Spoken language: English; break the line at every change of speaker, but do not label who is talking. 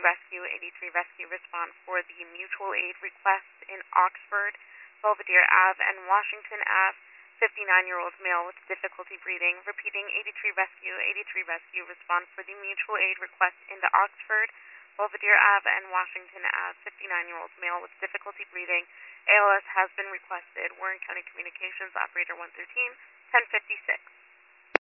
Rescue, 83 Rescue respond for the mutual aid request in Oxford, Belvedere Ave, and Washington Ave. 59-year-old male with difficulty breathing. Repeating, 83 Rescue respond for the mutual aid request into Oxford, Belvedere Ave, and Washington Ave. 59-year-old male with difficulty breathing. ALS has been requested. Warren County Communications, Operator 113, 1056.